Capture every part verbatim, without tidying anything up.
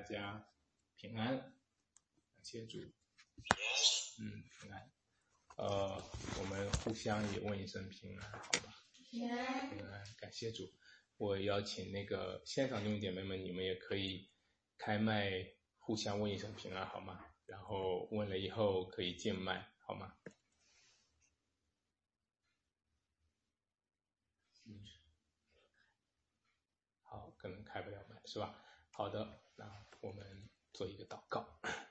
大家平安，感谢主。嗯，平安。呃，我们互相也问一声平安，好吧？平安，平安，感谢主。我邀请那个现场弟兄姐妹们，你们也可以开麦，互相问一声平安，好吗？然后问了以后可以静麦，好吗？嗯，好，可能开不了麦，是吧？好的，那我们做一个祷告。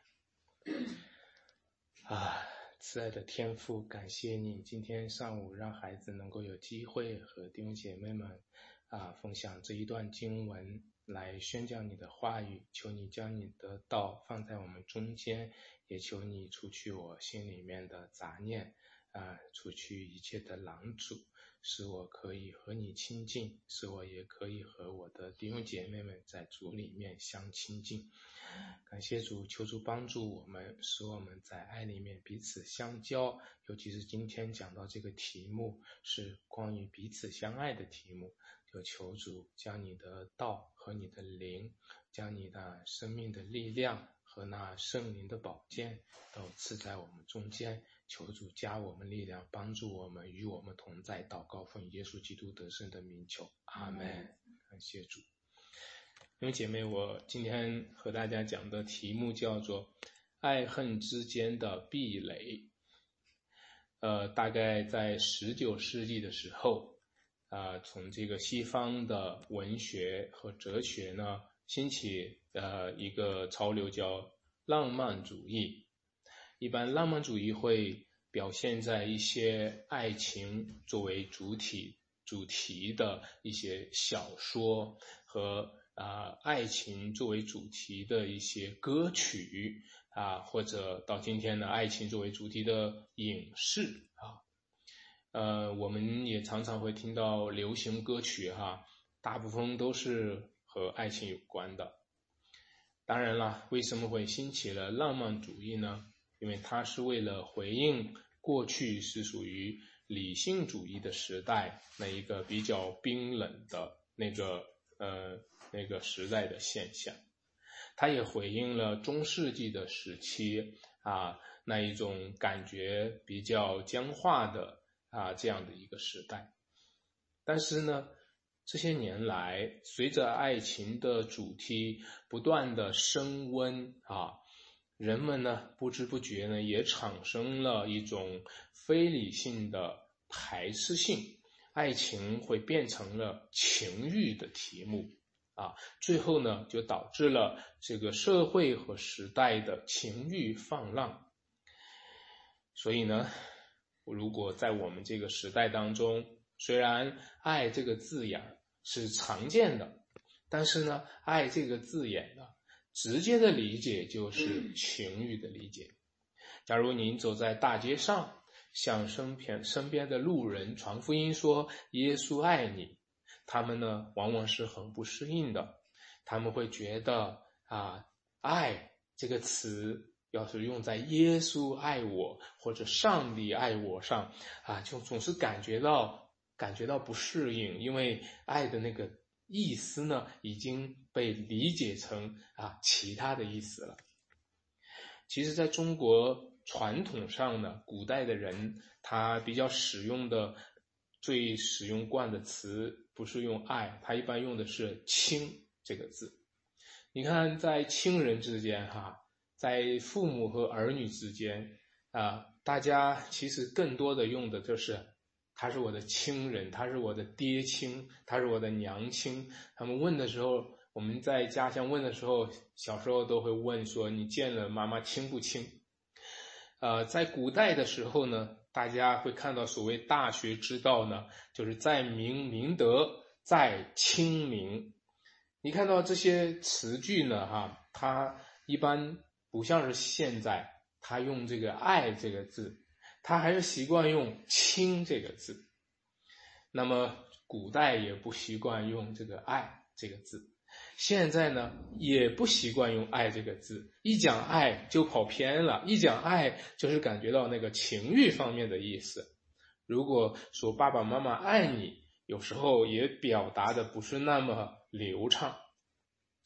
啊，慈爱的天父，感谢你今天上午让孩子能够有机会和弟兄姐妹们啊分享这一段经文，来宣讲你的话语。求你将你的道放在我们中间，也求你除去我心里面的杂念啊，除去一切的拦阻，使我可以和你亲近，使我也可以和我的弟兄姐妹们在主里面相亲近。感谢主，求主帮助我们，使我们在爱里面彼此相交，尤其是今天讲到这个题目是关于彼此相爱的题目，就求主将你的道和你的灵，将你的生命的力量和那圣灵的宝剑都赐在我们中间，求主加我们力量，帮助我们，与我们同在。祷告奉耶稣基督得胜的名求，阿们。感谢主。因为姐妹，我今天和大家讲的题目叫做爱恨之间的壁垒。呃，大概在十九世纪的时候，啊、呃，从这个西方的文学和哲学呢，兴起呃一个潮流叫浪漫主义。一般浪漫主义会表现在一些爱情作为主体主题的一些小说和啊、呃，爱情作为主题的一些歌曲啊，或者到今天的爱情作为主题的影视啊，呃，我们也常常会听到流行歌曲哈，大部分都是和爱情有关的。当然了，为什么会兴起了浪漫主义呢？因为它是为了回应过去是属于理性主义的时代那一个比较冰冷的那个呃那个时代的现象，它也回应了中世纪的时期啊那一种感觉比较僵化的啊这样的一个时代。但是呢，这些年来，随着爱情的主题不断的升温啊，人们呢不知不觉呢也产生了一种非理性的排斥性，爱情会变成了情欲的题目啊，最后呢就导致了这个社会和时代的情欲泛滥。所以呢，如果在我们这个时代当中，虽然爱这个字眼是常见的，但是呢，爱这个字眼呢，直接的理解就是情欲的理解。假如您走在大街上，向身边身边的路人传福音说耶稣爱你，他们呢往往是很不适应的，他们会觉得啊，爱这个词要是用在耶稣爱我或者上帝爱我上啊，就总是感觉到感觉到不适应，因为爱的那个意思呢已经被理解成啊其他的意思了。其实在中国传统上呢，古代的人他比较使用的最使用惯的词不是用爱，他一般用的是亲这个字。你看在亲人之间哈，在父母和儿女之间啊，大家其实更多的用的就是他是我的亲人，他是我的爹亲，他是我的娘亲。他们问的时候，我们在家乡问的时候，小时候都会问说你见了妈妈亲不亲？呃，在古代的时候呢，大家会看到所谓大学之道呢，就是在明明德，在亲民。你看到这些词句呢哈，它一般不像是现在他用这个爱这个字，他还是习惯用亲这个字。那么古代也不习惯用这个爱这个字，现在呢也不习惯用爱这个字，一讲爱就跑偏了，一讲爱就是感觉到那个情欲方面的意思。如果说爸爸妈妈爱你，有时候也表达的不是那么流畅。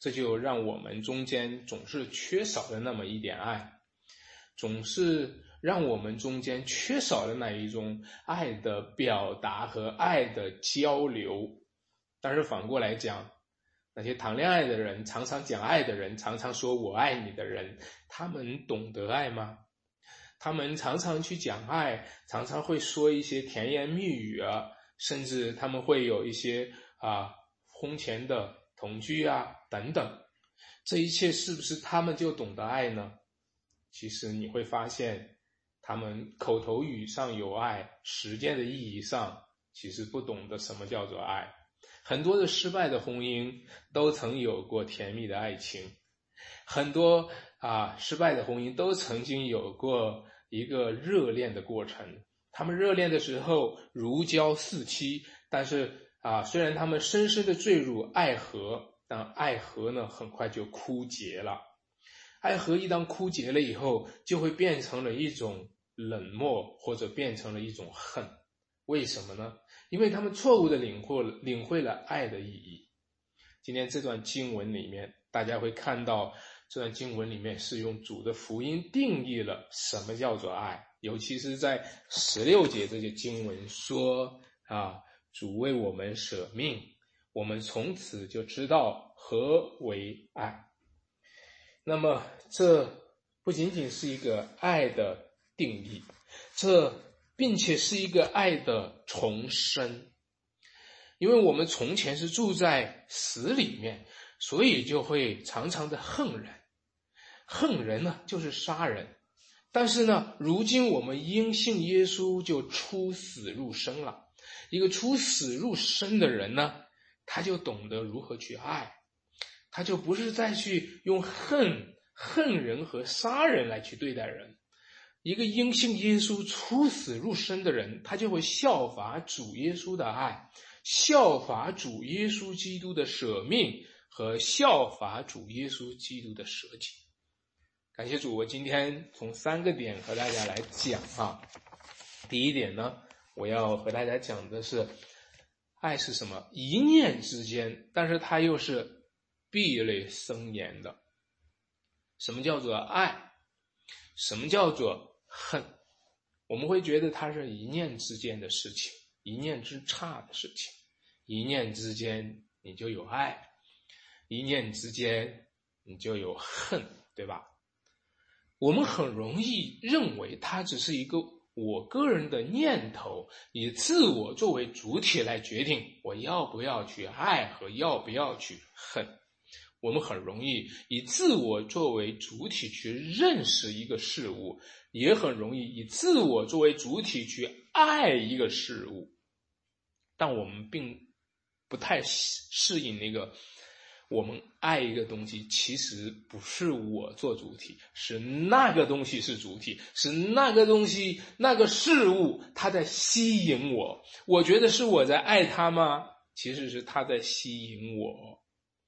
这就让我们中间总是缺少了那么一点爱，总是让我们中间缺少了那一种爱的表达和爱的交流。但是反过来讲，那些谈恋爱的人，常常讲爱的人，常常说我爱你的人，他们懂得爱吗？他们常常去讲爱，常常会说一些甜言蜜语啊，甚至他们会有一些啊婚前的同居啊等等，这一切是不是他们就懂得爱呢？其实你会发现，他们口头语上有爱，实践的意义上其实不懂得什么叫做爱。很多的失败的婚姻都曾有过甜蜜的爱情，很多啊失败的婚姻都曾经有过一个热恋的过程。他们热恋的时候如胶似漆，但是啊虽然他们深深的坠入爱河，但爱河呢很快就枯竭了。爱河一旦枯竭了以后，就会变成了一种冷漠，或者变成了一种恨。为什么呢？因为他们错误的领会了领会了爱的意义。今天这段经文里面，大家会看到这段经文里面是用主的福音定义了什么叫做爱，尤其是在十六节这些经文说啊，主为我们舍命，我们从此就知道何为爱。那么这不仅仅是一个爱的定义，这并且是一个爱的重生。因为我们从前是住在死里面，所以就会常常的恨人。恨人呢，就是杀人。但是呢，如今我们因信耶稣就出死入生了。一个出死入生的人呢，他就懂得如何去爱，他就不是再去用恨恨人和杀人来去对待人。一个因信耶稣出死入生的人，他就会效法主耶稣的爱，效法主耶稣基督的舍命和效法主耶稣基督的舍己。感谢主，我今天从三个点和大家来讲啊。第一点呢，我要和大家讲的是，爱是什么？一念之间，但是它又是壁垒森严的。什么叫做爱？什么叫做恨？我们会觉得它是一念之间的事情，一念之差的事情。一念之间你就有爱，一念之间你就有恨，对吧？我们很容易认为它只是一个我个人的念头，以自我作为主体来决定我要不要去爱和要不要去恨。我们很容易以自我作为主体去认识一个事物，也很容易以自我作为主体去爱一个事物。但我们并不太适应那个，我们爱一个东西，其实不是我做主体，是那个东西是主体，是那个东西那个事物它在吸引我。我觉得是我在爱它吗？其实是它在吸引我。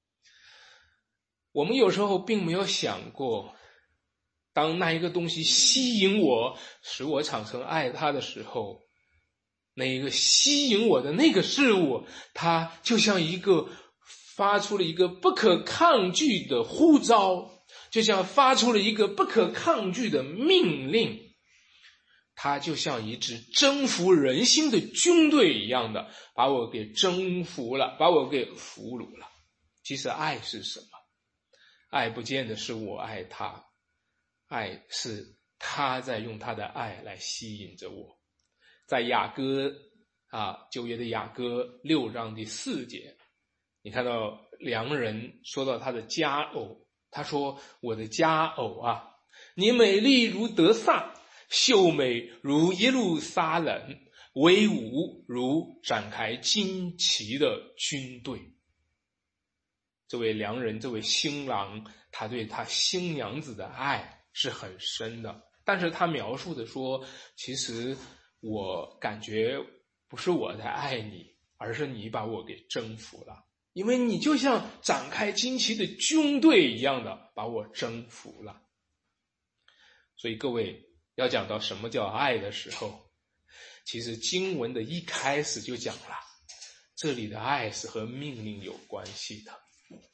我们有时候并没有想过，当那一个东西吸引我，使我产生爱它的时候，那一个吸引我的那个事物，它就像一个发出了一个不可抗拒的呼召，就像发出了一个不可抗拒的命令，它就像一支征服人心的军队一样的，把我给征服了，把我给俘虏了。其实爱是什么？爱不见得是我爱他，爱是他在用他的爱来吸引着我。在雅歌啊，旧约的雅歌六章第四节，你看到良人说到他的佳偶，他说：我的佳偶啊，你美丽如得撒，秀美如耶路撒冷，威武如展开旌旗的军队。这位良人，这位新郎，他对他新娘子的爱是很深的，但是他描述的说，其实我感觉不是我在爱你，而是你把我给征服了，因为你就像展开旌旗的军队一样的把我征服了。所以各位要讲到什么叫爱的时候，其实经文的一开始就讲了，这里的爱是和命令有关系的。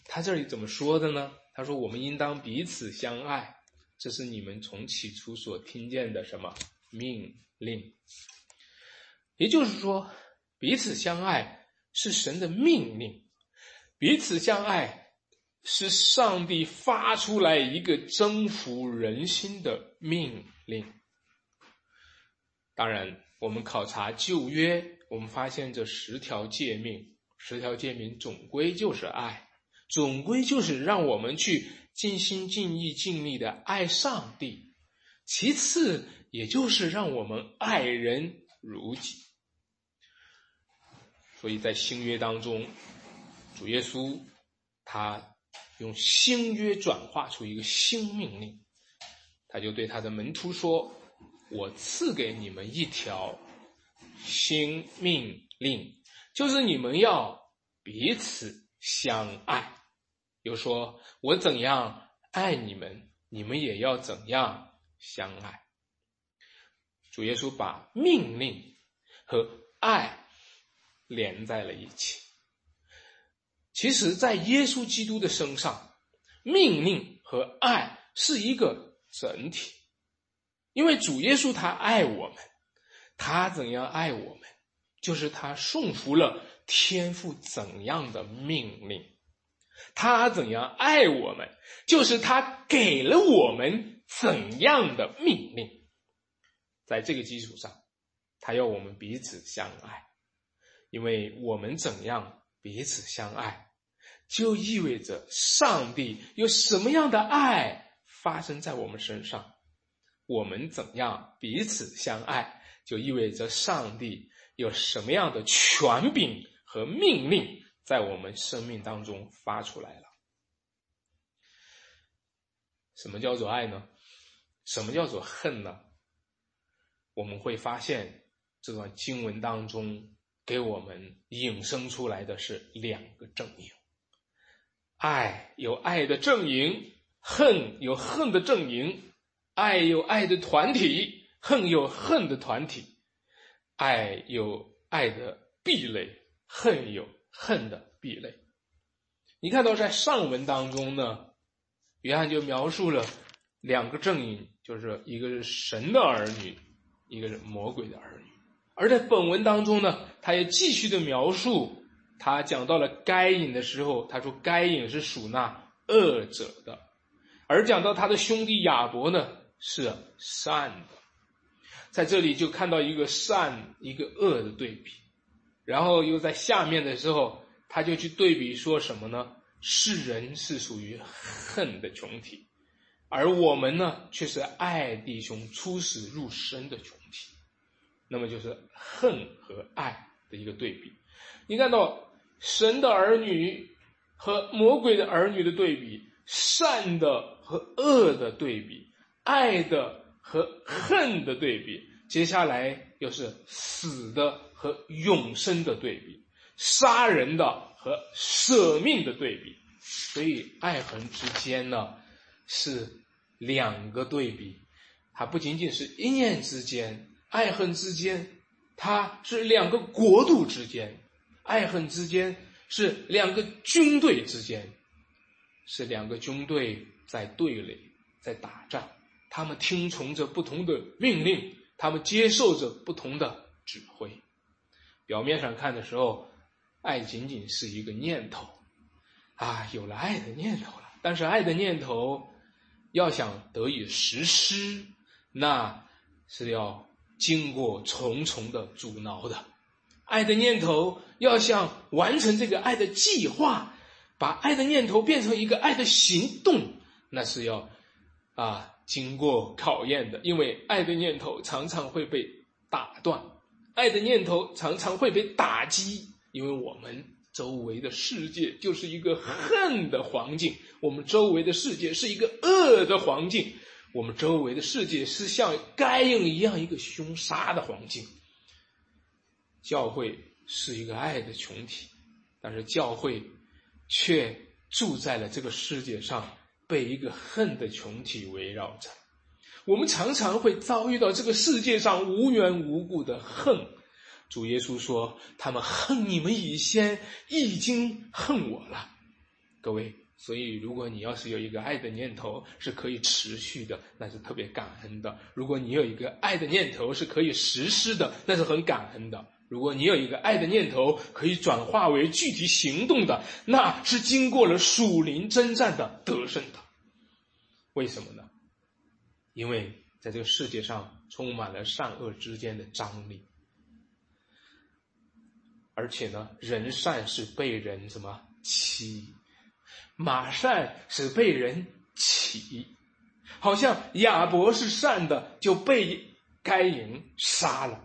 他这里怎么说的呢？他说我们应当彼此相爱，这是你们从起初所听见的什么命令。也就是说，彼此相爱是神的命令，彼此相爱是上帝发出来一个征服人心的命令。当然，我们考察旧约，我们发现这十条诫命，十条诫命总归就是爱，总归就是让我们去尽心尽意尽力的爱上帝，其次也就是让我们爱人如己。所以在新约当中，主耶稣他用新约转化出一个新命令，他就对他的门徒说，我赐给你们一条新命令，就是你们要彼此相爱。又说我怎样爱你们，你们也要怎样相爱。主耶稣把命令和爱连在了一起。其实在耶稣基督的身上，命令和爱是一个整体，因为主耶稣他爱我们，他怎样爱我们，就是他顺服了天父怎样的命令，他怎样爱我们，就是他给了我们怎样的命令。在这个基础上，他要我们彼此相爱，因为我们怎样彼此相爱，就意味着上帝有什么样的爱发生在我们身上。我们怎样彼此相爱，就意味着上帝有什么样的权柄和命令在我们生命当中发出来了。什么叫做爱呢？什么叫做恨呢？我们会发现这段经文当中给我们引申出来的是两个阵营。爱有爱的阵营，恨有恨的阵营。爱有爱的团体，恨有恨的团体。爱有爱的壁垒，恨有恨的壁垒。你看到在上文当中呢，约翰就描述了两个阵营，就是一个是神的儿女，一个是魔鬼的儿女。而在本文当中呢，他也继续的描述，他讲到了该隐的时候，他说该隐是属那恶者的，而讲到他的兄弟亚伯呢，是善的。在这里就看到一个善一个恶的对比，然后又在下面的时候他就去对比说什么呢？世人是属于恨的群体，而我们呢却是爱弟兄出死入生的群体。那么就是恨和爱的一个对比。你看到神的儿女和魔鬼的儿女的对比，善的和恶的对比，爱的和恨的对比，接下来又是死的和永生的对比，杀人的和舍命的对比。所以爱恨之间呢是两个对比，它不仅仅是一念之间，爱恨之间它是两个国度之间，爱恨之间是两个军队之间，是两个军队在对垒，在打仗，他们听从着不同的命令，他们接受着不同的指挥。表面上看的时候，爱仅仅是一个念头啊，有了爱的念头了，但是爱的念头要想得以实施，那是要经过重重的阻挠的。爱的念头要想完成这个爱的计划，把爱的念头变成一个爱的行动，那是要啊经过考验的。因为爱的念头常常会被打断，爱的念头常常会被打击，因为我们周围的世界就是一个恨的环境，我们周围的世界是一个恶的环境，我们周围的世界是像该隐一样一个凶杀的环境。教会是一个爱的群体，但是教会却住在了这个世界上，被一个恨的群体围绕着。我们常常会遭遇到这个世界上无缘无故的恨。主耶稣说，他们恨你们以先，已经恨我了。各位， 所以如果你要是有一个爱的念头是可以持续的，那是特别感恩的。如果你有一个爱的念头是可以实施的，那是很感恩的。如果你有一个爱的念头可以转化为具体行动的，那是经过了属灵征战的得胜的。为什么呢？因为在这个世界上充满了善恶之间的张力，而且呢，人善是被人什么欺，马善是被人骑。好像亚伯是善的，就被该隐杀了。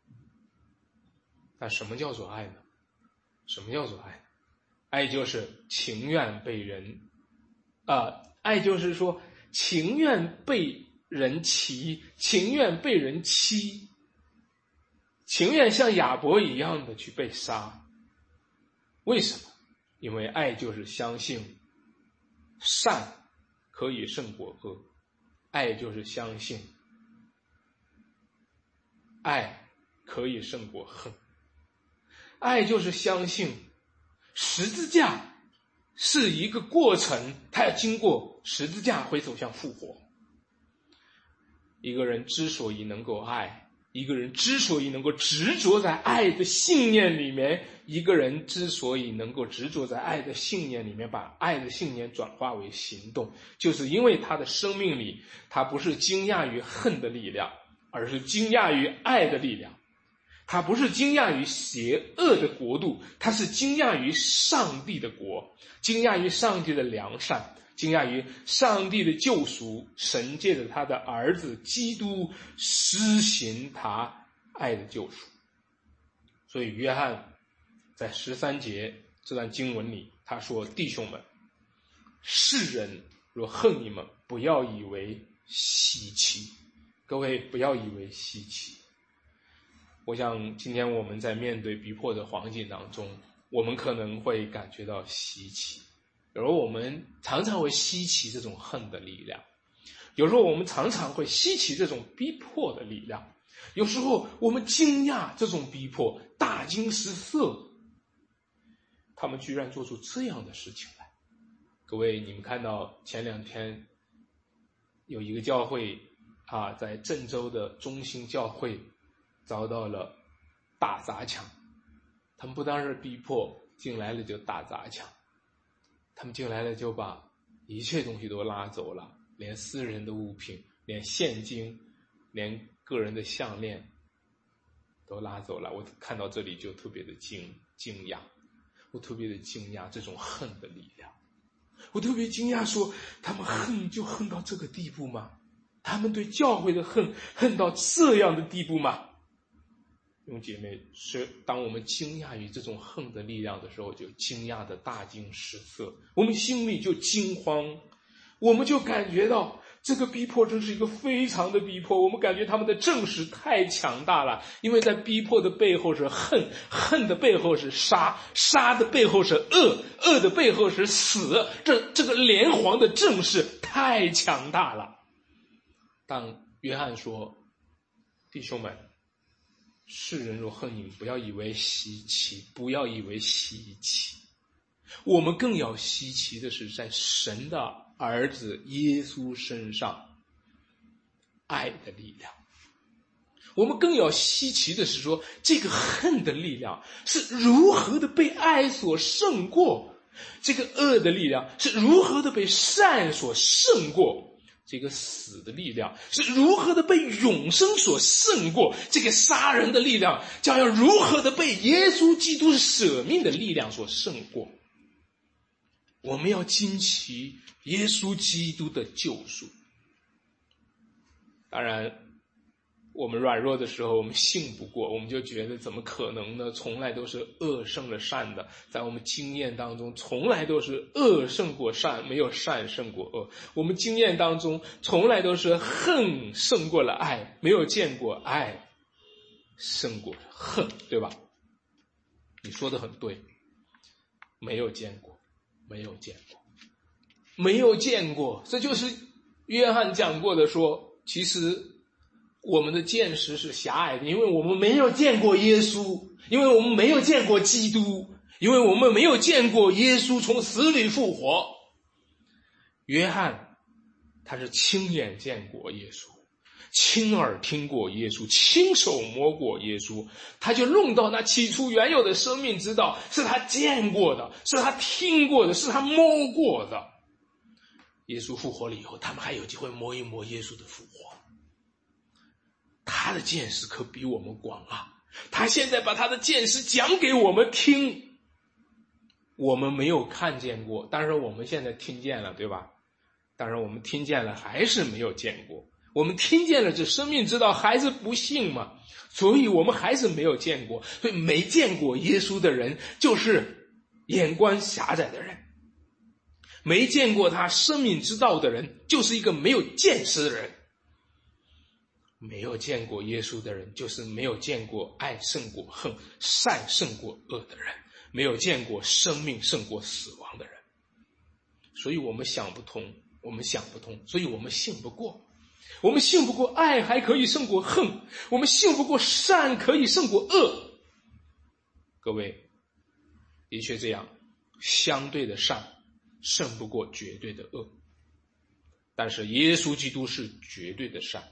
那什么叫做爱呢？什么叫做爱？爱就是情愿被人啊、呃，爱就是说情愿被人骑，情愿被人欺，情愿像亚伯一样的去被杀。为什么？因为爱就是相信善可以胜过恶，爱就是相信爱可以胜过恨，爱就是相信十字架是一个过程，它要经过十字架会走向复活。一个人之所以能够爱，一个人之所以能够执着在爱的信念里面，一个人之所以能够执着在爱的信念里面，把爱的信念转化为行动，就是因为他的生命里，他不是惊讶于恨的力量，而是惊讶于爱的力量。他不是惊讶于邪恶的国度，他是惊讶于上帝的国，惊讶于上帝的良善，惊讶于上帝的救赎，神借着他的儿子基督施行他爱的救赎。所以约翰在十三节这段经文里，他说：弟兄们，世人若恨你们，不要以为稀奇。各位不要以为稀奇。我想今天我们在面对逼迫的环境当中，我们可能会感觉到稀奇，有时候我们常常会稀奇这种恨的力量，有时候我们常常会稀奇这种逼迫的力量，有时候我们惊讶这种逼迫，大惊失色，他们居然做出这样的事情来。各位，你们看到前两天有一个教会啊，在郑州的中心教会遭到了大砸抢，他们不单是逼迫，进来了就大砸抢，他们进来了就把一切东西都拉走了，连私人的物品，连现金，连个人的项链都拉走了。我看到这里就特别的惊惊讶，我特别的惊讶这种恨的力量，我特别惊讶说，他们恨就恨到这个地步吗？他们对教会的恨恨到这样的地步吗？弟兄姐妹，是当我们惊讶于这种恨的力量的时候，就惊讶的大惊失色，我们心里就惊慌，我们就感觉到这个逼迫真是一个非常的逼迫，我们感觉他们的正势太强大了，因为在逼迫的背后是恨，恨的背后是杀，杀的背后是恶，恶的背后是死，这这个连环的正势太强大了。当约翰说，弟兄们，世人若恨你们，不要以为稀奇，不要以为稀奇。我们更要稀奇的是，在神的儿子耶稣身上爱的力量。我们更要稀奇的是说，这个恨的力量是如何的被爱所胜过，这个恶的力量是如何的被善所胜过，这个死的力量是如何的被永生所胜过，这个杀人的力量将要如何的被耶稣基督舍命的力量所胜过。我们要惊奇耶稣基督的救赎。当然我们软弱的时候，我们信不过，我们就觉得怎么可能呢？从来都是恶胜了善的，在我们经验当中从来都是恶胜过善，没有善胜过恶。我们经验当中从来都是恨胜过了爱，没有见过爱胜过恨，对吧？你说的很对，没有见过，没有见过，没有见过。这就是约翰讲过的，说其实我们的见识是狭隘的，因为我们没有见过耶稣，因为我们没有见过基督，因为我们没有见过耶稣从死里复活， 约翰他是亲眼见过耶稣，亲耳听过耶稣，亲手摸过耶稣，他就论到那起初原有的生命之道是他见过的，是他听过的，是他摸过的。耶稣复活了以后，他们还有机会摸一摸耶稣的复活。他的见识可比我们广啊，他现在把他的见识讲给我们听，我们没有看见过，但是我们现在听见了，对吧？但是我们听见了还是没有见过，我们听见了这生命之道还是不信嘛，所以我们还是没有见过。所以没见过耶稣的人就是眼光狭窄的人，没见过他生命之道的人就是一个没有见识的人，没有见过耶稣的人就是没有见过爱胜过恨，善胜过恶的人，没有见过生命胜过死亡的人。所以我们想不通，我们想不通，所以我们信不过。我们信不过爱还可以胜过恨，我们信不过善可以胜过恶。各位，的确这样，相对的善胜不过绝对的恶，但是耶稣基督是绝对的善，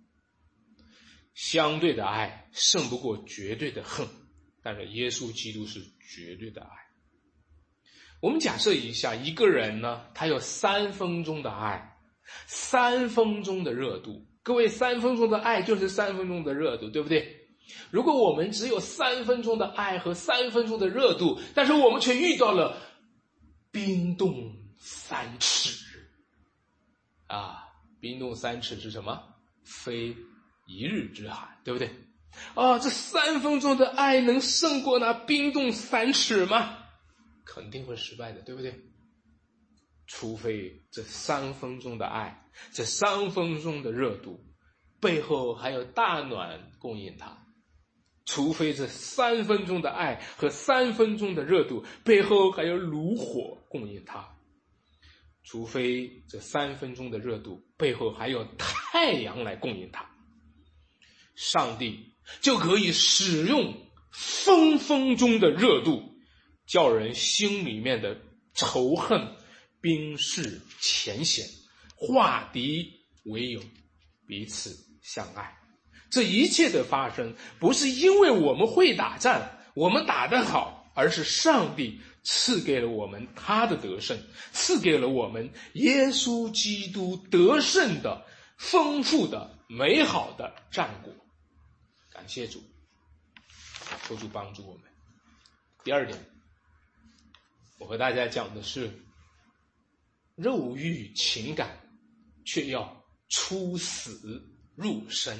相对的爱胜不过绝对的恨，但是耶稣基督是绝对的爱。我们假设一下，一个人呢，他有三分钟的爱，三分钟的热度。各位，三分钟的爱就是三分钟的热度，对不对？如果我们只有三分钟的爱和三分钟的热度，但是我们却遇到了冰冻三尺啊，冰冻三尺是什么？非一日之寒，对不对？啊，这三分钟的爱能胜过那冰冻三尺吗？肯定会失败的，对不对？除非这三分钟的爱，这三分钟的热度背后还有大暖供应它，除非这三分钟的爱和三分钟的热度背后还有炉火供应它，除非这三分钟的热度背后还有太阳来供应它，上帝就可以使用分分钟的热度，叫人心里面的仇恨冰释前嫌，化敌为友，彼此相爱。这一切的发生不是因为我们会打仗，我们打得好，而是上帝赐给了我们他的得胜，赐给了我们耶稣基督得胜的丰富的美好的战果。感谢主，求主帮助我们。第二点，我和大家讲的是肉欲情感却要出死入生。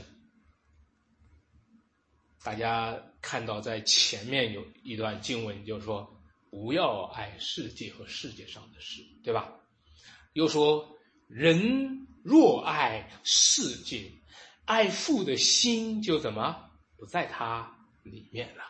大家看到在前面有一段经文，就是说不要爱世界和世界上的事，对吧？又说人若爱世界，爱父的心就怎么不在他里面了。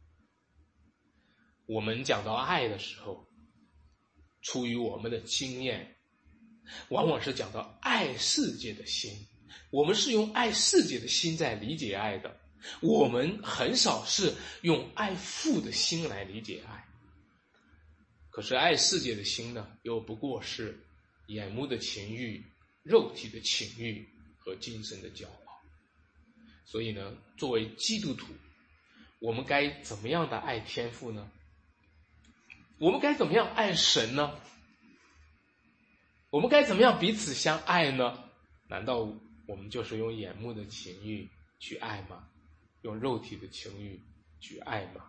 我们讲到爱的时候，出于我们的经验，往往是讲到爱世界的心，我们是用爱世界的心在理解爱的，我们很少是用爱父的心来理解爱。可是爱世界的心呢，又不过是眼目的情欲、肉体的情欲和精神的骄傲。所以呢，作为基督徒，我们该怎么样的爱天父呢？我们该怎么样爱神呢？我们该怎么样彼此相爱呢？难道我们就是用眼目的情欲去爱吗？用肉体的情欲去爱吗？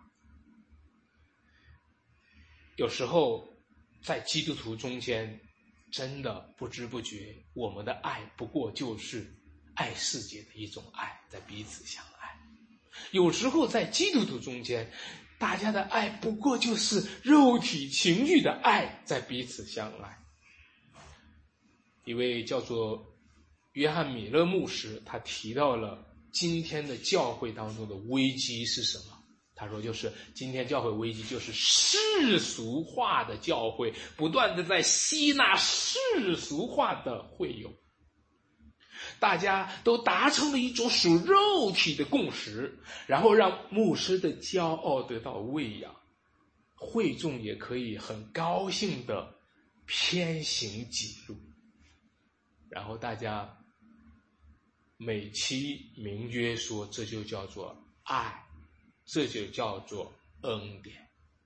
有时候在基督徒中间，真的不知不觉，我们的爱不过就是爱世界的一种爱，在彼此相爱。有时候在基督徒中间，大家的爱不过就是肉体情欲的爱，在彼此相爱。一位叫做约翰米勒牧师，他提到了今天的教会当中的危机是什么？他说就是今天教会危机就是世俗化的教会不断的在吸纳世俗化的会友，大家都达成了一种属肉体的共识，然后让牧师的骄傲得到喂养，会众也可以很高兴的偏行己路，然后大家美其名曰说这就叫做爱，这就叫做恩典。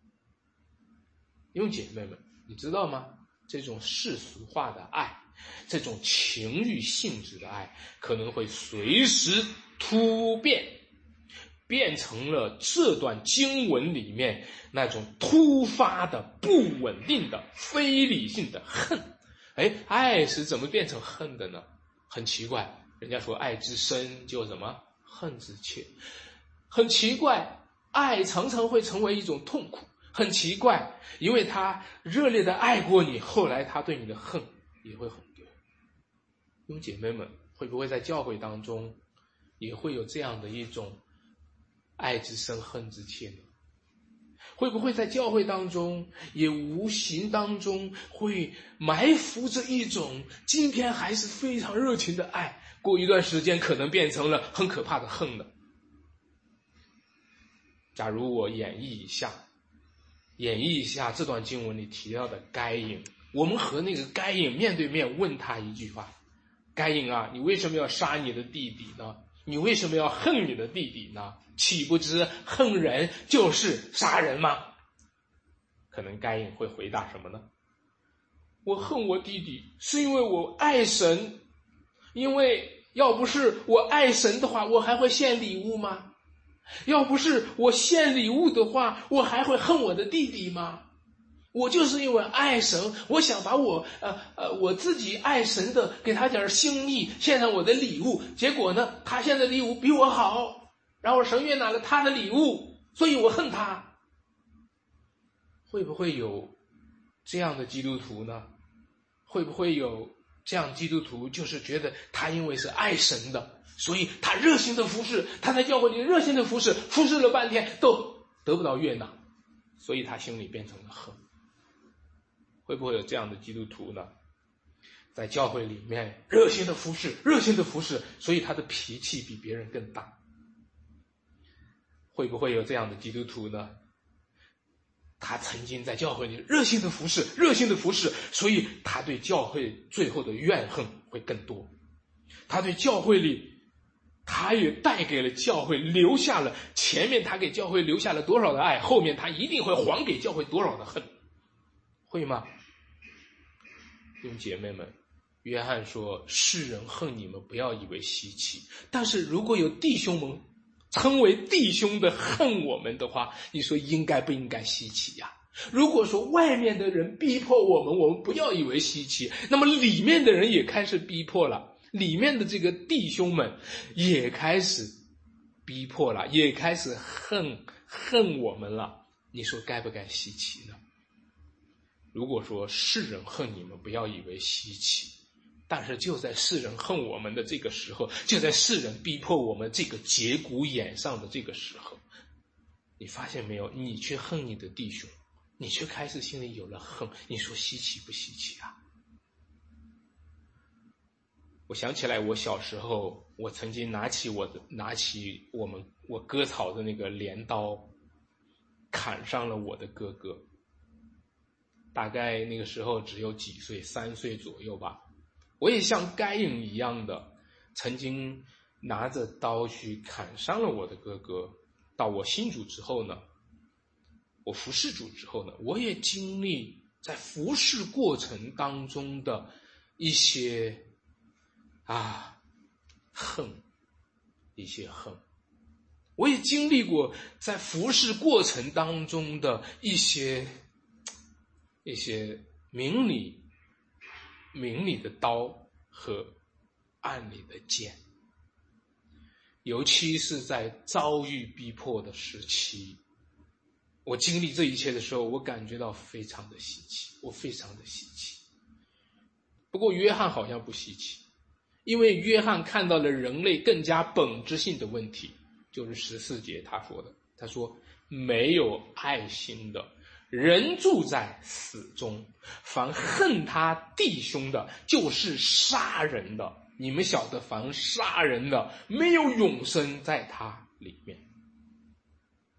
弟兄姐妹们，你知道吗？这种世俗化的爱，这种情欲性质的爱，可能会随时突变，变成了这段经文里面那种突发的、不稳定的、非理性的恨。哎，爱是怎么变成恨的呢？很奇怪，人家说爱之深就什么恨之切，很奇怪，爱常常会成为一种痛苦。很奇怪，因为他热烈的爱过你，后来他对你的恨也会很多。弟兄姐妹们，会不会在教会当中也会有这样的一种爱之深恨之切呢？会不会在教会当中也无形当中会埋伏着一种今天还是非常热情的爱，过一段时间可能变成了很可怕的恨呢？假如我演绎一下演绎一下这段经文里提到的该隐，我们和那个该隐面对面问他一句话：该隐啊，你为什么要杀你的弟弟呢？你为什么要恨你的弟弟呢？岂不知恨人就是杀人吗？可能该隐会回答什么呢？我恨我弟弟是因为我爱神，因为要不是我爱神的话，我还会献礼物吗？要不是我献礼物的话，我还会恨我的弟弟吗？我就是因为爱神，我想把我呃呃我自己爱神的给他点心意，献上我的礼物，结果呢，他献的礼物比我好，然后神悦纳了他的礼物，所以我恨他。会不会有这样的基督徒呢？会不会有这样基督徒，就是觉得他因为是爱神的，所以他热心的服侍，他在教会里热心的服侍，服侍了半天都得不到悦纳，所以他心里变成了恨。会不会有这样的基督徒呢？在教会里面热心的服侍，热心的服侍，所以他的脾气比别人更大。会不会有这样的基督徒呢？他曾经在教会里热心的服侍，热心的服侍，所以他对教会最后的怨恨会更多。他对教会里，他也带给了教会，留下了前面他给教会留下了多少的爱，后面他一定会还给教会多少的恨，会吗？弟兄姐妹们，约翰说世人恨你们，不要以为稀奇，但是如果有弟兄们称为弟兄的恨我们的话，你说应该不应该稀奇呀？如果说外面的人逼迫我们，我们不要以为稀奇，那么里面的人也开始逼迫了，里面的这个弟兄们也开始逼迫了，也开始恨恨我们了，你说该不该稀奇呢？如果说世人恨你们，不要以为稀奇，但是就在世人恨我们的这个时候，就在世人逼迫我们这个节骨眼上的这个时候，你发现没有，你却恨你的弟兄，你却开始心里有了恨，你说稀奇不稀奇啊？我想起来我小时候，我曾经拿起我的拿起我们我割草的那个镰刀，砍伤了我的哥哥。大概那个时候只有几岁，三岁左右吧。我也像该隐一样的，曾经拿着刀去砍伤了我的哥哥。到我信主之后呢，我服侍主之后呢，我也经历在服侍过程当中的一些啊恨，一些恨。我也经历过在服侍过程当中的一些一些明里明里的刀和暗里的剑，尤其是在遭遇逼迫的时期，我经历这一切的时候，我感觉到非常的稀奇，我非常的稀奇。不过约翰好像不稀奇，因为约翰看到了人类更加本质性的问题，就是十四节他说的，他说没有爱心的人住在死中，凡恨他弟兄的就是杀人的，你们晓得凡杀人的没有永生在他里面。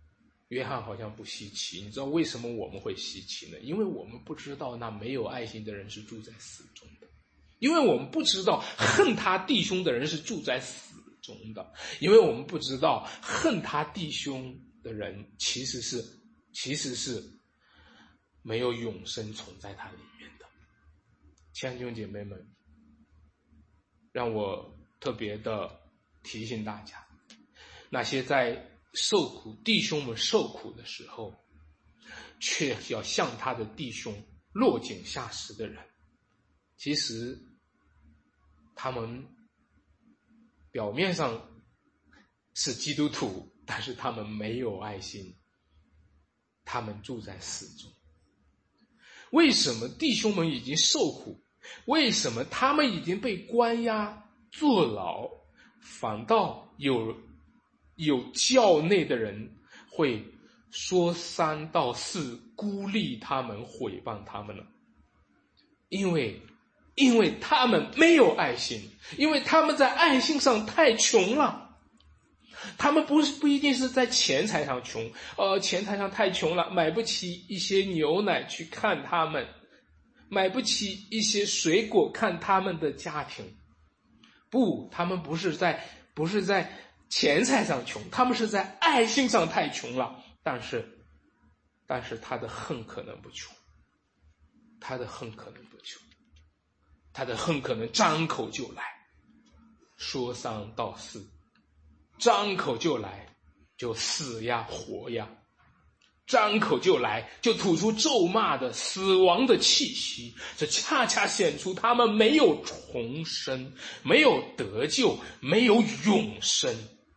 约翰好像不稀奇，你知道为什么我们会稀奇呢？因为我们不知道那没有爱心的人是住在死中的，因为我们不知道恨他弟兄的人是住在死中的，因为我们不知道恨他弟兄的人其实是其实是没有永生存在他里面的。亲爱的弟兄姐妹们，让我特别的提醒大家，那些在受苦弟兄们受苦的时候却要向他的弟兄落井下石的人，其实他们表面上是基督徒，但是他们没有爱心，他们住在死中。为什么弟兄们已经受苦，为什么他们已经被关押坐牢，反倒有有教内的人会说三道四，孤立他们，毁谤他们呢？因为因为他们没有爱心，因为他们在爱心上太穷了。他们不是不一定是在钱财上穷，呃，钱财上太穷了，买不起一些牛奶去看他们，买不起一些水果看他们的家庭。不，他们不是在不是在钱财上穷，他们是在爱心上太穷了。但是但是他的恨可能不穷，他的恨可能不穷，他的恨可能张口就来，说三道四，张口就来，就死呀活呀，张口就来，就吐出咒骂的死亡的气息。这恰恰显出他们没有重生，没有得救，没有永生。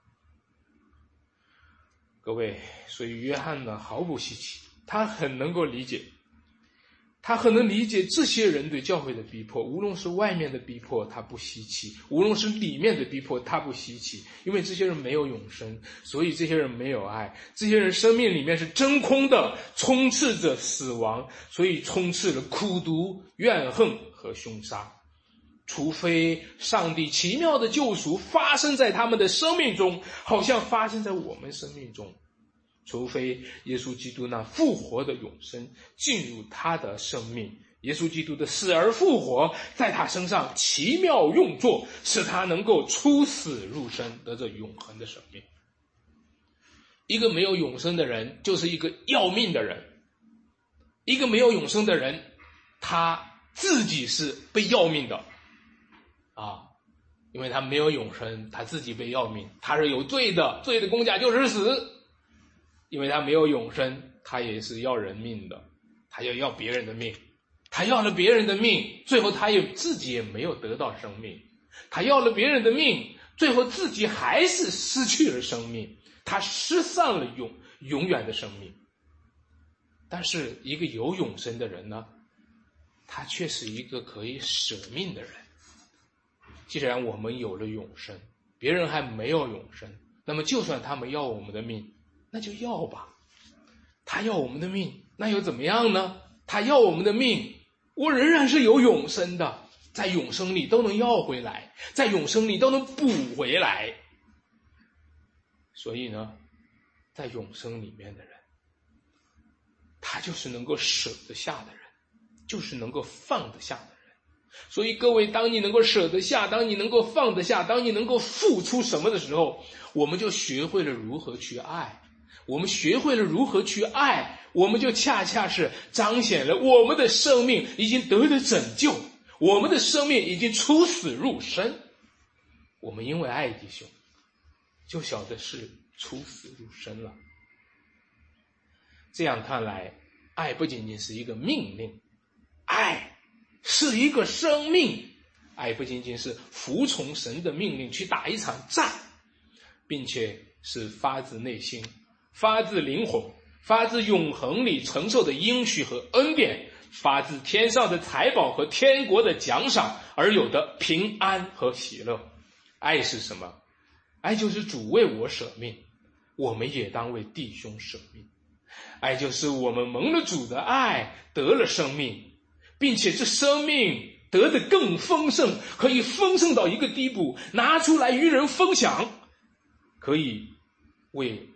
各位，所以约翰呢毫不稀奇，他很能够理解，他很能理解这些人对教会的逼迫，无论是外面的逼迫他不稀奇，无论是里面的逼迫他不稀奇，因为这些人没有永生，所以这些人没有爱，这些人生命里面是真空的，充斥着死亡，所以充斥了苦毒、怨恨和凶杀。除非上帝奇妙的救赎发生在他们的生命中，好像发生在我们生命中，除非耶稣基督那复活的永生进入他的生命，耶稣基督的死而复活在他身上奇妙用作，使他能够出死入生，得着永恒的生命。一个没有永生的人就是一个要命的人，一个没有永生的人他自己是被要命的啊，因为他没有永生，他自己被要命，他是有罪的，罪的工价就是死。因为他没有永生，他也是要人命的，他要要别人的命，他要了别人的命，最后他也自己也没有得到生命，他要了别人的命，最后自己还是失去了生命，他失散了永永远的生命。但是一个有永生的人呢，他却是一个可以舍命的人。既然我们有了永生，别人还没有永生，那么就算他们要我们的命，那就要吧。他要我们的命，那又怎么样呢？他要我们的命，我仍然是有永生的，在永生里都能要回来，在永生里都能补回来。所以呢，在永生里面的人，他就是能够舍得下的人，就是能够放得下的人。所以各位，当你能够舍得下，当你能够放得下，当你能够付出什么的时候，我们就学会了如何去爱。我们学会了如何去爱，我们就恰恰是彰显了我们的生命已经得了拯救，我们的生命已经出死入生。我们因为爱弟兄，就晓得是出死入生了。这样看来，爱不仅仅是一个命令，爱是一个生命。爱不仅仅是服从神的命令去打一场战，并且是发自内心，发自灵魂，发自永恒里承受的应许和恩典，发自天上的财宝和天国的奖赏而有的平安和喜乐。爱是什么？爱就是主为我舍命，我们也当为弟兄舍命。爱就是我们蒙了主的爱，得了生命，并且这生命得的更丰盛，可以丰盛到一个地步，拿出来与人分享，可以为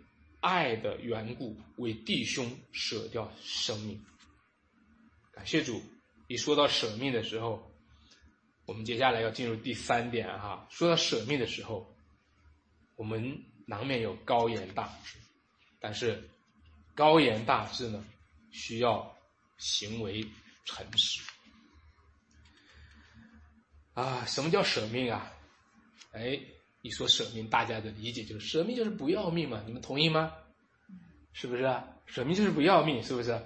爱的缘故，为弟兄舍掉生命。感谢主，一说到舍命的时候，我们接下来要进入第三点哈。说到舍命的时候，我们难免有高言大志，但是高言大志呢，需要行为诚实啊。什么叫舍命啊？哎，一说舍命，大家的理解就是舍命就是不要命嘛，你们同意吗？是不是啊？舍命就是不要命，是不是？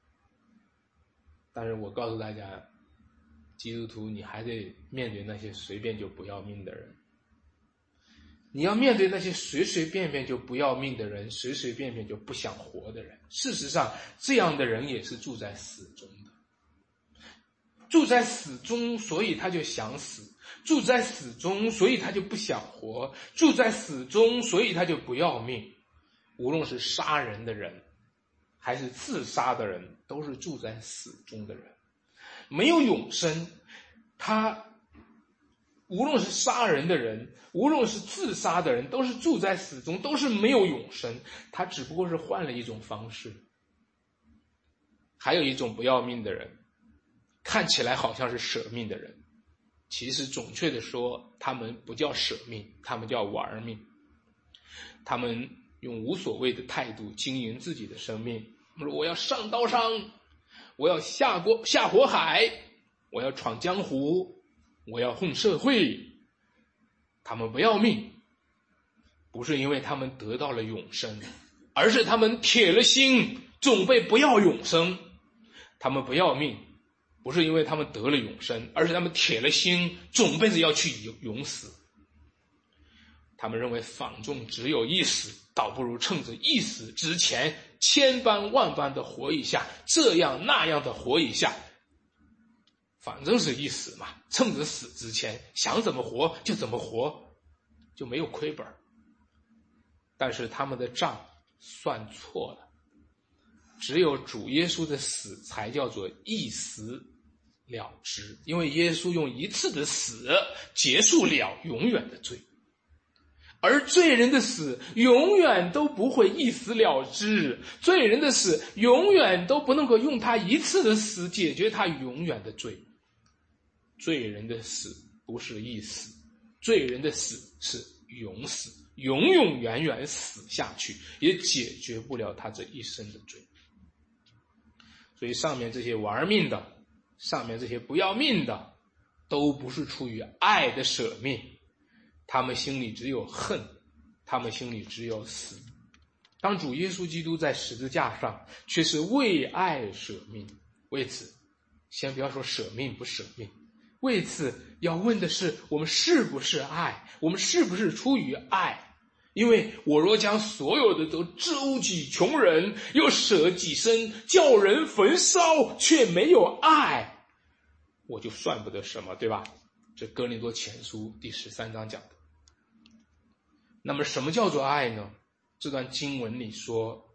但是我告诉大家，基督徒你还得面对那些随便就不要命的人。你要面对那些随随便便就不要命的人，随随便便就不想活的人。事实上，这样的人也是住在死中的。住在死中，所以他就想死；住在死中，所以他就不想活；住在死中，所以他就不要命。无论是杀人的人，还是自杀的人，都是住在死中的人。没有永生，他无论是杀人的人，无论是自杀的人，都是住在死中，都是没有永生。他只不过是换了一种方式。还有一种不要命的人，看起来好像是舍命的人，其实准确的说，他们不叫舍命，他们叫玩命。他们用无所谓的态度经营自己的生命。我要上刀山，我要下锅下火海，我要闯江湖，我要混社会。他们不要命，不是因为他们得到了永生，而是他们铁了心准备不要永生。他们不要命，不是因为他们得了永生，而是他们铁了心准备着要去永死。他们认为反正只有一死，倒不如趁着一死之前千般万般的活一下，这样那样的活一下，反正是一死嘛，趁着死之前想怎么活就怎么活，就没有亏本。但是他们的账算错了，只有主耶稣的死才叫做一死了之，因为耶稣用一次的死结束了永远的罪。而罪人的死永远都不会一死了之，罪人的死永远都不能够用他一次的死解决他永远的罪。罪人的死不是一死，罪人的死是永死，永永远远死下去，也解决不了他这一生的罪。所以上面这些玩命的，上面这些不要命的，都不是出于爱的舍命，他们心里只有恨，他们心里只有死。当主耶稣基督在十字架上，却是为爱舍命。为此，先不要说舍命不舍命，为此要问的是，我们是不是爱？我们是不是出于爱？因为我若将所有的都周济穷人，又舍己身，叫人焚烧，却没有爱，我就算不得什么，对吧？这哥林多前书第十三章讲的。那么什么叫做爱呢？这段经文里说，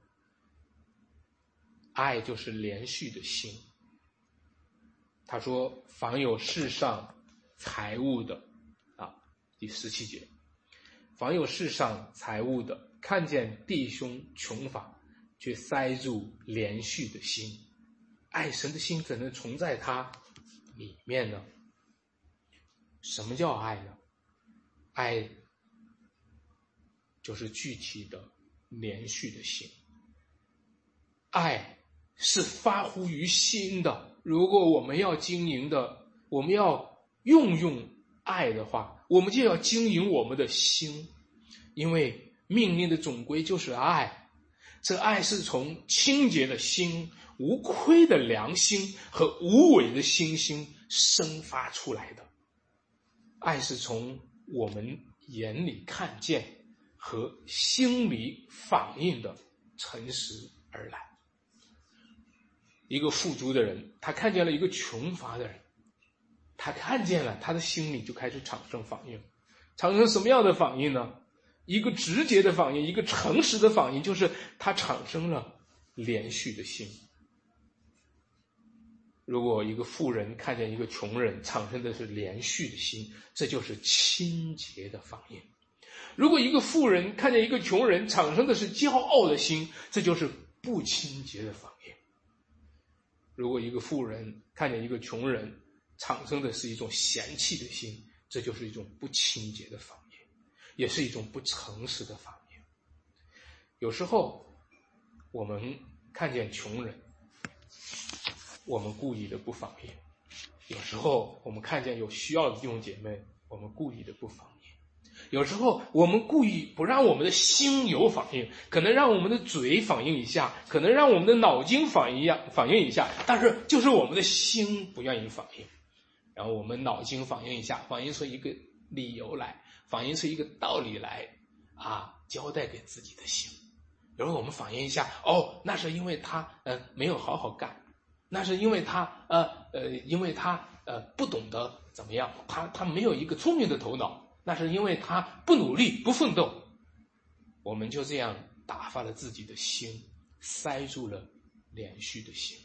爱就是连续的心。他说，凡有世上财物的啊，第十七节，凡有世上财物的，看见弟兄穷乏，却塞住连续的心，爱神的心怎能存在他里面呢？什么叫爱呢？爱就是具体的连续的心。爱是发乎于心的。如果我们要经营的，我们要用用爱的话，我们就要经营我们的心。因为命令的总归就是爱，这爱是从清洁的心、无亏的良心和无伪的心心生发出来的。爱是从我们眼里看见和心里反应的诚实而来。一个富足的人，他看见了一个穷乏的人，他看见了，他的心里就开始产生反应。产生什么样的反应呢？一个直接的反应，一个诚实的反应，就是他产生了连续的心。如果一个富人看见一个穷人，产生的是连续的心，这就是清洁的反应。 如果一个富人看见一个穷人，产生的是骄傲的心，这就是不清洁的反应。如果一个富人看见一个穷人，产生的是一种嫌弃的心，这就是一种不清洁的反应，也是一种不诚实的反应。有时候我们看见穷人，我们故意的不反应；有时候我们看见有需要的弟兄姐妹，我们故意的不反应；有时候我们故意不让我们的心有反应，可能让我们的嘴反应一下，可能让我们的脑筋反应一下反应一下，但是就是我们的心不愿意反应。然后我们脑筋反应一下，反映出一个理由来，反映出一个道理来，啊，交代给自己的心。然后我们反映一下，哦，那是因为他呃没有好好干，那是因为他呃呃因为他呃不懂得怎么样，他他没有一个聪明的头脑，那是因为他不努力不奋斗。我们就这样打发了自己的心，塞住了连续的心。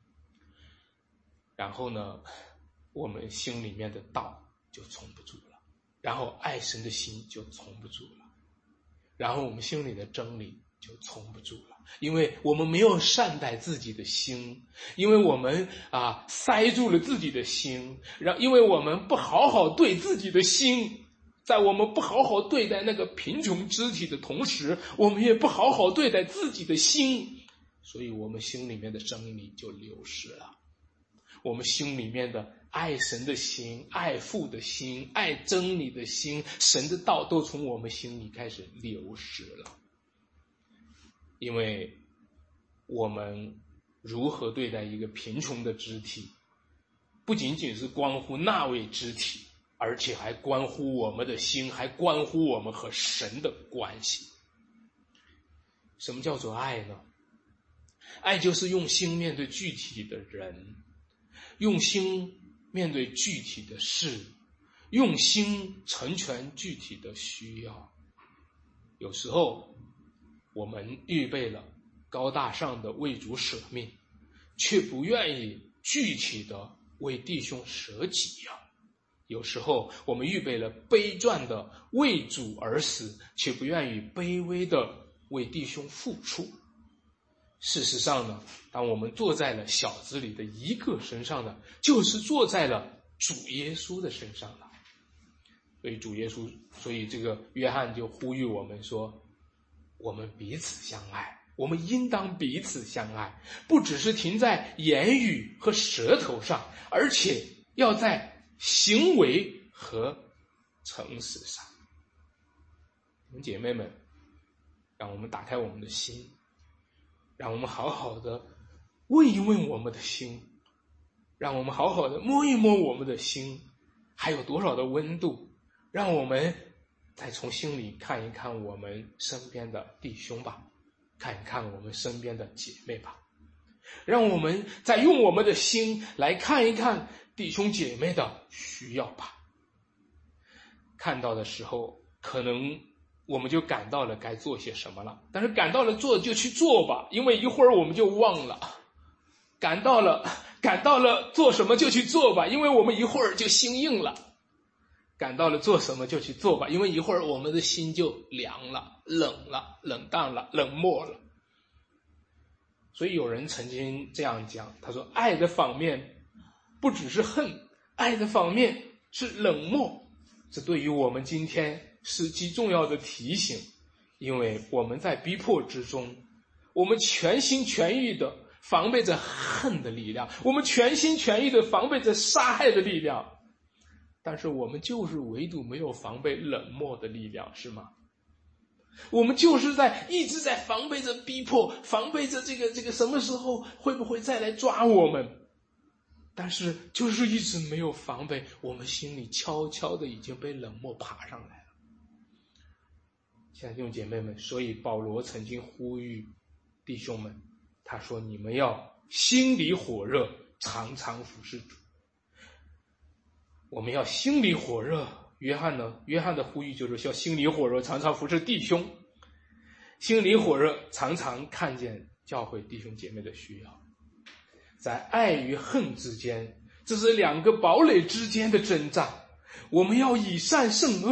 然后呢，我们心里面的道就从不住了，然后爱神的心就从不住了，然后我们心里的真理就从不住了，因为我们没有善待自己的心，因为我们啊塞住了自己的心，然因为我们不好好对自己的心，在我们不好好对待那个贫穷肢体的同时，我们也不好好对待自己的心，所以我们心里面的真理就流失了。我们心里面的爱神的心，爱父的心，爱真理的心，神的道都从我们心里开始流失了。因为我们如何对待一个贫穷的肢体，不仅仅是关乎那位肢体，而且还关乎我们的心，还关乎我们和神的关系。什么叫做爱呢？爱就是用心面对具体的人，用心面对具体的事，用心成全具体的需要。有时候我们预备了高大上的为主舍命，却不愿意具体的为弟兄舍己啊。有时候我们预备了悲壮的为主而死，却不愿意卑微的为弟兄付出。事实上呢，当我们坐在了小子里的一个身上呢，就是坐在了主耶稣的身上了。所以主耶稣，所以这个约翰就呼吁我们说，我们彼此相爱，我们应当彼此相爱，不只是停在言语和舌头上，而且要在行为和诚实上。姐妹们，让我们打开我们的心，让我们好好的问一问我们的心，让我们好好的摸一摸我们的心还有多少的温度，让我们再从心里看一看我们身边的弟兄吧，看一看我们身边的姐妹吧，让我们再用我们的心来看一看弟兄姐妹的需要吧。看到的时候，可能我们就感到了该做些什么了，但是感到了做就去做吧，因为一会儿我们就忘了。感到了感到了做什么就去做吧，因为我们一会儿就心硬了。感到了做什么就去做吧，因为一会儿我们的心就凉了，冷了，冷淡了，冷漠了。所以有人曾经这样讲，他说爱的反面不只是恨，爱的反面是冷漠。这对于我们今天是极重要的提醒，因为我们在逼迫之中，我们全心全意的防备着恨的力量，我们全心全意的防备着杀害的力量，但是我们就是唯独没有防备冷漠的力量，是吗？我们就是在一直在防备着逼迫，防备着这个这个什么时候会不会再来抓我们，但是就是一直没有防备，我们心里悄悄的已经被冷漠爬上来了。亲爱的弟兄姐妹们，所以保罗曾经呼吁弟兄们，他说你们要心里火热，常常服侍主。我们要心里火热，约翰呢？约翰的呼吁就是要心里火热，常常服侍弟兄。心里火热，常常看见教会弟兄姐妹的需要。在爱与恨之间，这是两个堡垒之间的征战。我们要以善胜恶，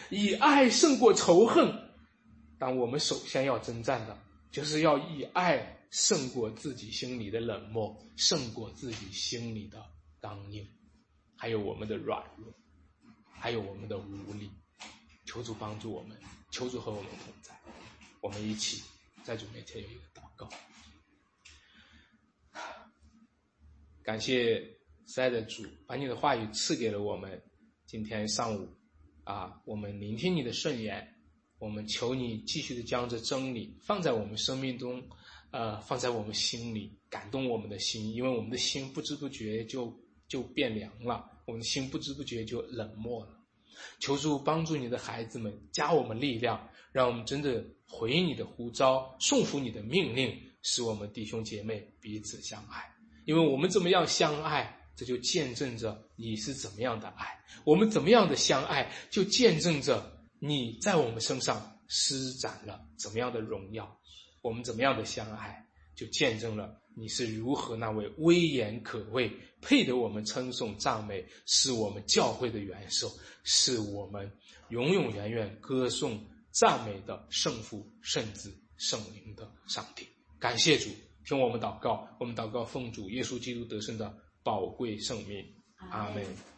以爱胜过仇恨。但我们首先要征战的，就是要以爱胜过自己心里的冷漠，胜过自己心里的刚硬，还有我们的软弱，还有我们的无力。求主帮助我们，求主和我们同在。我们一起在主面前有一个祷告。感谢慈爱的主，把你的话语赐给了我们。今天上午啊，我们聆听你的圣言，我们求你继续的将这真理放在我们生命中，呃，放在我们心里，感动我们的心，因为我们的心不知不觉就就变凉了，我们的心不知不觉就冷漠了。求主帮助你的孩子们，加我们力量，让我们真的回应你的呼召，顺服你的命令，使我们弟兄姐妹彼此相爱。因为我们怎么样相爱，这就见证着你是怎么样的爱；我们怎么样的相爱，就见证着你在我们身上施展了怎么样的荣耀；我们怎么样的相爱，就见证了你是如何那位威严可畏，配得我们称颂赞美，是我们教会的元首，是我们永永远远歌颂赞美的圣父、圣子、圣灵的上帝。感谢主，听我们祷告，我们祷告奉主耶稣基督得胜的宝贵圣名，阿们。